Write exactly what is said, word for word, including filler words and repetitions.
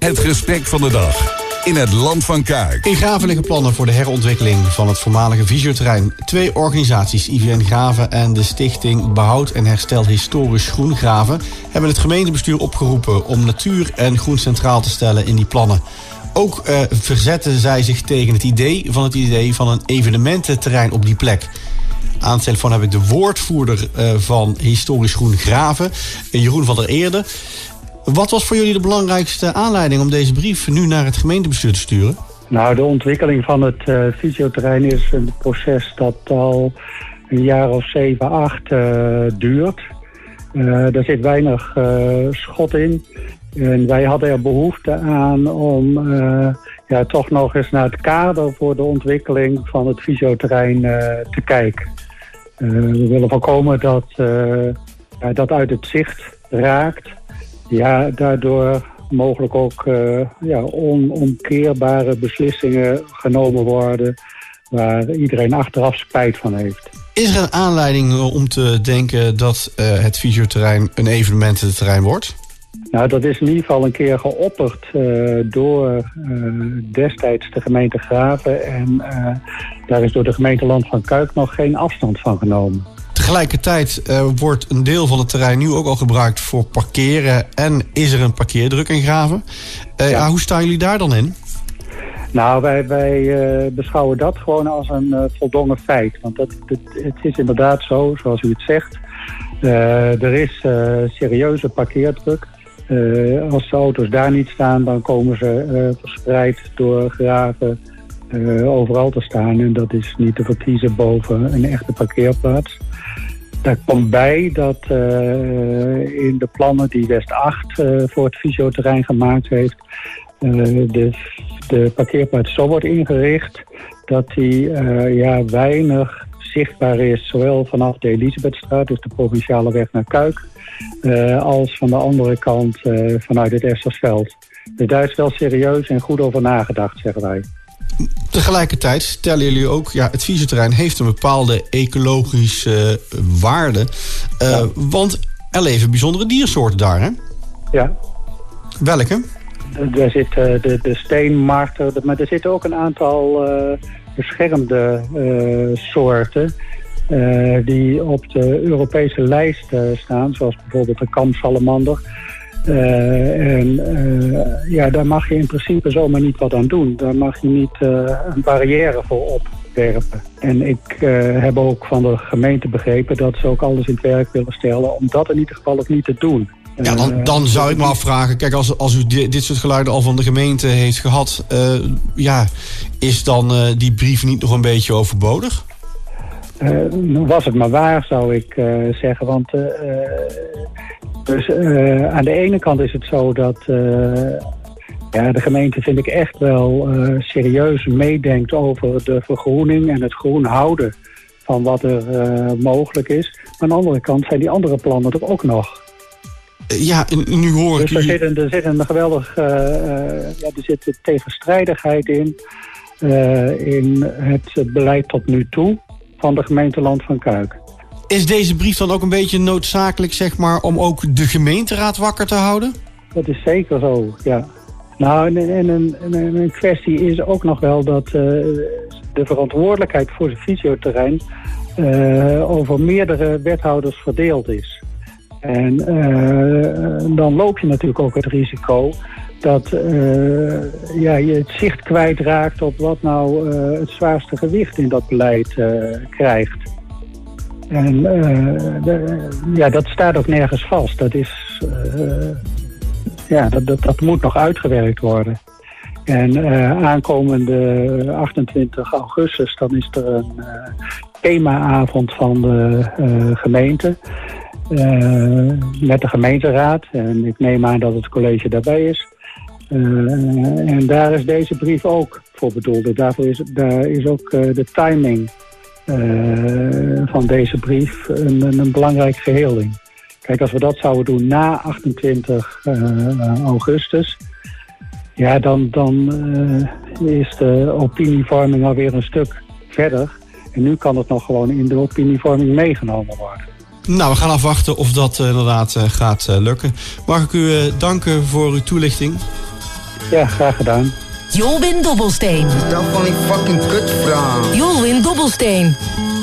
Het gesprek van de dag. In het Land van Kuik. In Graven liggen plannen voor de herontwikkeling van het voormalige fysioterrein. Twee organisaties, I V N Graven en de stichting Behoud en Herstel Historisch Groen Graven, hebben het gemeentebestuur opgeroepen om natuur en groen centraal te stellen in die plannen. Ook uh, verzetten zij zich tegen het idee van het idee van een evenemententerrein op die plek. Aan de telefoon heb ik de woordvoerder uh, van Historisch Groen Graven, Jeroen van der Eerde. Wat was voor jullie de belangrijkste aanleiding om deze brief nu naar het gemeentebestuur te sturen? Nou, de ontwikkeling van het uh, fysioterrein is een proces dat al een jaar of zeven, acht uh, duurt. Uh, daar zit weinig uh, schot in. En wij hadden er behoefte aan om uh, ja, toch nog eens naar het kader voor de ontwikkeling van het fysioterrein uh, te kijken. Uh, we willen voorkomen dat uh, ja, dat uit het zicht raakt. Ja, daardoor mogelijk ook uh, ja, onomkeerbare beslissingen genomen worden waar iedereen achteraf spijt van heeft. Is er een aanleiding om te denken dat uh, het fysioterrein een evenemententerrein wordt? Nou, dat is in ieder geval een keer geopperd uh, door uh, destijds de gemeente Graven. En uh, daar is door de gemeente Land van Kuik nog geen afstand van genomen. Tegelijkertijd uh, wordt een deel van het terrein nu ook al gebruikt voor parkeren. En is er een parkeerdruk in Graven. Uh, ja. Ja, hoe staan jullie daar dan in? Nou, wij, wij uh, beschouwen dat gewoon als een uh, voldongen feit. Want dat, het, het is inderdaad zo, zoals u het zegt. Uh, er is uh, serieuze parkeerdruk. Uh, als de auto's daar niet staan, dan komen ze uh, verspreid door Graven uh, overal te staan. En dat is niet te verkiezen boven een echte parkeerplaats. Daar komt bij dat uh, in de plannen die West acht uh, voor het fysioterrein gemaakt heeft, uh, de, de parkeerplaats zo wordt ingericht dat die uh, ja, weinig zichtbaar is, zowel vanaf de Elisabethstraat, dus de provinciale weg naar Kuik, uh, als van de andere kant uh, vanuit het Estersveld. Dus daar is wel serieus en goed over nagedacht, zeggen wij. Tegelijkertijd stellen jullie ook, ja, het fysioterrein heeft een bepaalde ecologische uh, waarde. Uh, ja. Want er leven bijzondere diersoorten daar, hè? Ja. Welke? Er zit uh, de, de steenmarter, maar er zitten ook een aantal uh, beschermde uh, soorten uh, die op de Europese lijst uh, staan, zoals bijvoorbeeld de kamsalamander. Uh, en uh, ja, daar mag je in principe zomaar niet wat aan doen. Daar mag je niet uh, een barrière voor opwerpen. En ik uh, heb ook van de gemeente begrepen dat ze ook alles in het werk willen stellen om dat in ieder geval ook niet te doen. Ja, dan, dan zou ik me afvragen, kijk, als, als u dit, dit soort geluiden al van de gemeente heeft gehad, uh, ja, is dan uh, die brief niet nog een beetje overbodig? Uh, was het maar waar, zou ik uh, zeggen, want uh, dus uh, aan de ene kant is het zo dat uh, ja, de gemeente, vind ik, echt wel uh, serieus meedenkt over de vergroening en het groen houden van wat er uh, mogelijk is. Maar aan de andere kant zijn die andere plannen er ook nog. Ja, nu hoor ik dus er zit een, er zit een geweldig uh, uh, ja, er zit een tegenstrijdigheid in, uh, in het beleid tot nu toe van de gemeente Land van Kuik. Is deze brief dan ook een beetje noodzakelijk, zeg maar, om ook de gemeenteraad wakker te houden? Dat is zeker zo, ja. Nou, en, en, en, en een kwestie is ook nog wel dat uh, de verantwoordelijkheid voor het fysioterrein uh, over meerdere wethouders verdeeld is. En uh, dan loop je natuurlijk ook het risico dat uh, ja, je het zicht kwijtraakt op wat nou uh, het zwaarste gewicht in dat beleid uh, krijgt. En uh, de, ja, dat staat ook nergens vast. Dat is, uh, ja, dat, dat, dat moet nog uitgewerkt worden. En uh, aankomende achtentwintig augustus, dan is er een uh, themaavond van de uh, gemeente. Uh, met de gemeenteraad. En ik neem aan dat het college daarbij is. Uh, en daar is deze brief ook voor bedoeld. Daarvoor is, daar is ook uh, de timing uh, van deze brief een, een belangrijk geheel in. Kijk, als we dat zouden doen na achtentwintig augustus... ja, dan, dan uh, is de opinievorming alweer een stuk verder. En nu kan het nog gewoon in de opinievorming meegenomen worden. Nou, we gaan afwachten of dat uh, inderdaad uh, gaat uh, lukken. Mag ik u uh, danken voor uw toelichting? Ja, graag gedaan. Jolwin Dobbelsteen. Stel van die fucking kutvraag. Jolwin Dobbelsteen.